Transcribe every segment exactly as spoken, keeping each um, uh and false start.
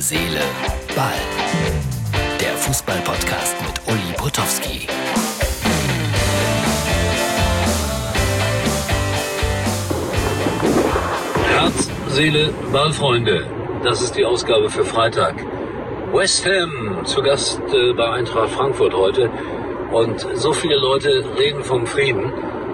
Seele, Ball. Der Fußball-Podcast mit Uli Potowski. Herz, Seele, Ball, Freunde. Das ist die Ausgabe für Freitag. West Ham zu Gast äh, bei Eintracht Frankfurt heute. Und so viele Leute reden vom Frieden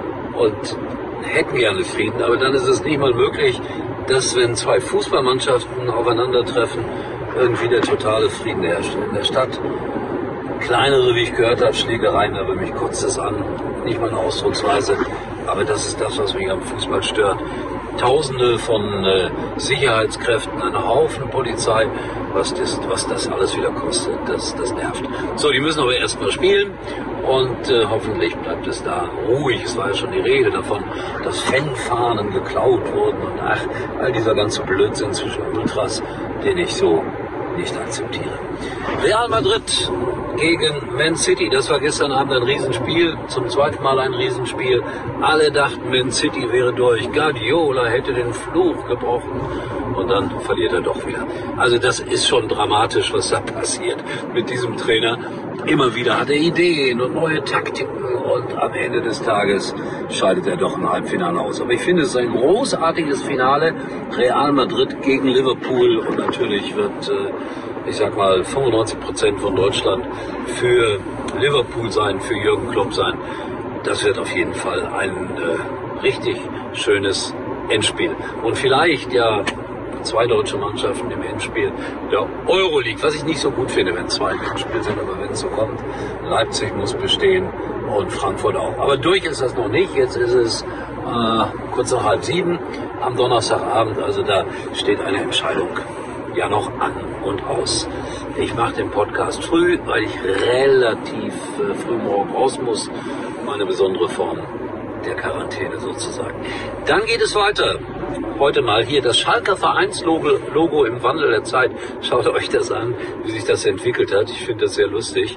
und hätten gerne Frieden. Aber dann ist es nicht mal möglich, dass, wenn zwei Fußballmannschaften aufeinandertreffen, irgendwie der totale Frieden herrscht in der Stadt. Kleinere, wie ich gehört habe, Schlägereien, aber mich kotzt es an. Nicht meine Ausdrucksweise, aber das ist das, was mich am Fußball stört. Tausende von äh, Sicherheitskräften, ein Haufen Polizei, was das, was das alles wieder kostet, das, das nervt. So, die müssen aber erstmal spielen und äh, hoffentlich bleibt es da ruhig. Es war ja schon die Rede davon, dass Fanfahnen geklaut wurden und ach, all dieser ganze Blödsinn zwischen Ultras, den ich so nicht akzeptiere. Real Madrid gegen Man City, das war gestern Abend ein Riesenspiel, zum zweiten Mal ein Riesenspiel. Alle dachten, Man City wäre durch, Guardiola hätte den Fluch gebrochen und dann verliert er doch wieder. Also das ist schon dramatisch, was da passiert mit diesem Trainer. Immer wieder hat er Ideen und neue Taktiken und am Ende des Tages scheidet er doch im Halbfinale aus. Aber ich finde, es ist ein großartiges Finale, Real Madrid gegen Liverpool und natürlich wird, ich sag mal, fünfundneunzig Prozent von Deutschland für Liverpool sein, für Jürgen Klopp sein. Das wird auf jeden Fall ein äh, richtig schönes Endspiel. Und vielleicht ja zwei deutsche Mannschaften im Endspiel der Euroleague, was ich nicht so gut finde, wenn zwei im Endspiel sind, aber wenn es so kommt, Leipzig muss bestehen und Frankfurt auch. Aber durch ist das noch nicht, jetzt ist es äh, kurz nach halb sieben am Donnerstagabend, also da steht eine Entscheidung ja noch an und aus. Ich mache den Podcast früh, weil ich relativ äh, früh morgen raus muss, meine besondere Form der Quarantäne sozusagen. Dann geht es weiter. Heute mal hier das Schalker Vereinslogo Logo im Wandel der Zeit. Schaut euch das an, wie sich das entwickelt hat. Ich finde das sehr lustig.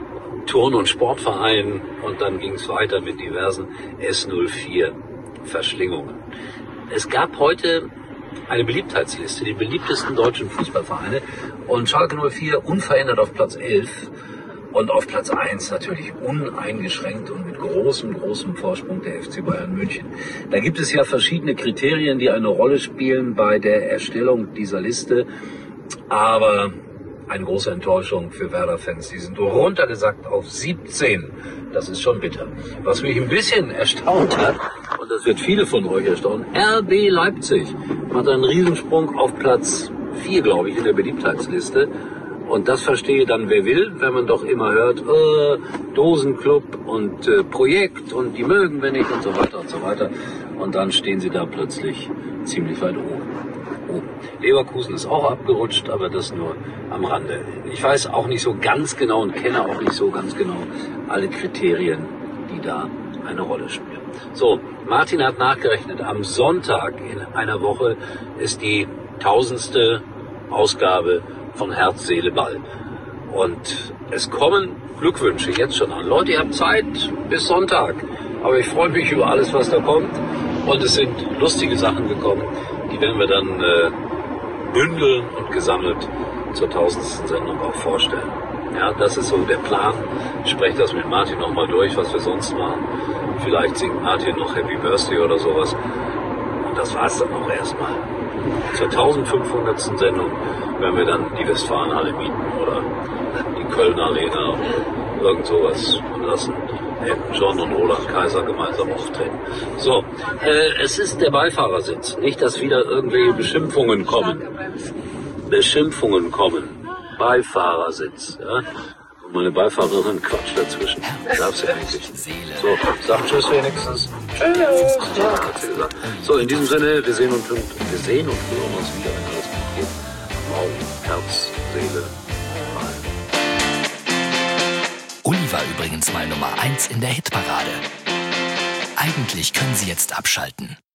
Turn- und Sportverein und dann ging es weiter mit diversen S null vier Verschlingungen. Es gab heute eine Beliebtheitsliste, die beliebtesten deutschen Fußballvereine und Schalke null vier unverändert auf Platz elf. Und auf Platz eins natürlich uneingeschränkt und mit großem, großem Vorsprung der F C Bayern München. Da gibt es ja verschiedene Kriterien, die eine Rolle spielen bei der Erstellung dieser Liste. Aber eine große Enttäuschung für Werder-Fans. Die sind runtergesackt auf siebzehn. Das ist schon bitter. Was mich ein bisschen erstaunt hat, und das wird viele von euch erstaunen, R B Leipzig macht einen Riesensprung auf Platz vier, glaube ich, in der Beliebtheitsliste. Und das verstehe dann wer will, wenn man doch immer hört, äh, Dosenclub und äh, Projekt und die mögen wir nicht und so weiter und so weiter. Und dann stehen sie da plötzlich ziemlich weit oben. Oh. Leverkusen ist auch abgerutscht, aber das nur am Rande. Ich weiß auch nicht so ganz genau und kenne auch nicht so ganz genau alle Kriterien, die da eine Rolle spielen. So, Martin hat nachgerechnet, am Sonntag in einer Woche ist die tausendste Ausgabe von Herz, Seele, Ball. Und es kommen Glückwünsche jetzt schon an. Leute, ihr habt Zeit bis Sonntag. Aber ich freue mich über alles, was da kommt. Und es sind lustige Sachen gekommen. Die werden wir dann äh, bündeln und gesammelt zur tausendsten Sendung auch vorstellen. Ja, das ist so der Plan. Ich spreche das mit Martin nochmal durch, was wir sonst machen. Vielleicht singt Martin noch Happy Birthday oder sowas. Und das war's dann auch erstmal. Zur eintausendfünfhundertsten Sendung werden wir dann die Westfalenhalle mieten oder die Kölner Arena oder irgend sowas lassen. Elton John und Roland Kaiser gemeinsam auftreten. So, äh, es ist der Beifahrersitz. Nicht, dass wieder irgendwelche Beschimpfungen kommen. Beschimpfungen kommen. Beifahrersitz. Ja? Und meine Beifahrerin quatscht dazwischen. Darf's ja eigentlich. So, sag Tschüss wenigstens. Tschüss. Ja, hat sie gesagt. So, in diesem Sinne, wir sehen uns, wir sehen und hören uns wieder, wenn alles gut geht. Morgen, Herz, Seele, Ball. Uli war übrigens mal Nummer eins in der Hitparade. Eigentlich können Sie jetzt abschalten.